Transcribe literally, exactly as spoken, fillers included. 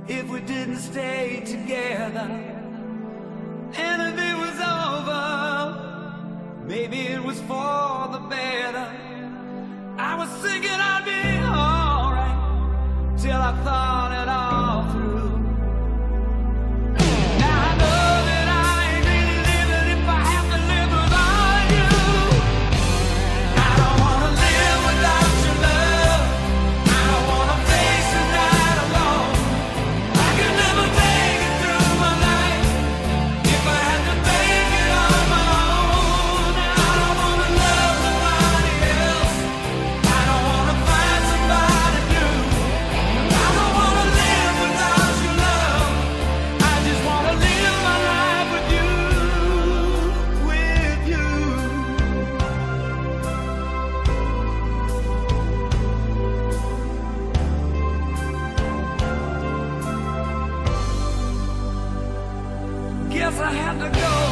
if we didn't stay together. And if it was over, maybe it was for the better. I was thinking I'd be alright till I thought it all through. Now I know that I ain't really living if I have to live without you. I don't wanna live without your love. I don't wanna face the night alone. I could never make it through my life if I had to make it on my own. I don't wanna love nobody else. I don't wanna find somebody new. I don't wanna live without your love. I just wanna live my life with you, with you. Guess I have to go.